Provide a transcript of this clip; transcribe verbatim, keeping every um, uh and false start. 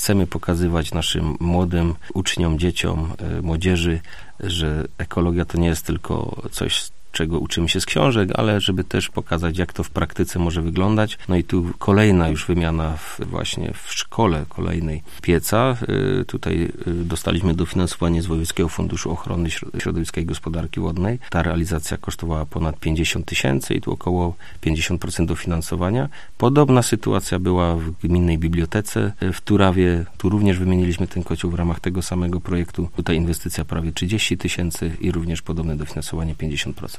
chcemy pokazywać naszym młodym uczniom, dzieciom, młodzieży, że ekologia to nie jest tylko coś, czego uczymy się z książek, ale żeby też pokazać, jak to w praktyce może wyglądać. No i tu kolejna już wymiana w, właśnie w szkole kolejnej pieca. Y, tutaj y, dostaliśmy dofinansowanie z Wojewódzkiego Funduszu Ochrony Środowiska i Gospodarki Wodnej. Ta realizacja kosztowała ponad pięćdziesiąt tysięcy i tu około pięćdziesiąt procent dofinansowania. Podobna sytuacja była w Gminnej Bibliotece w Turawie. Tu również wymieniliśmy ten kocioł w ramach tego samego projektu. Tutaj inwestycja prawie trzydzieści tysięcy i również podobne dofinansowanie pięćdziesiąt procent.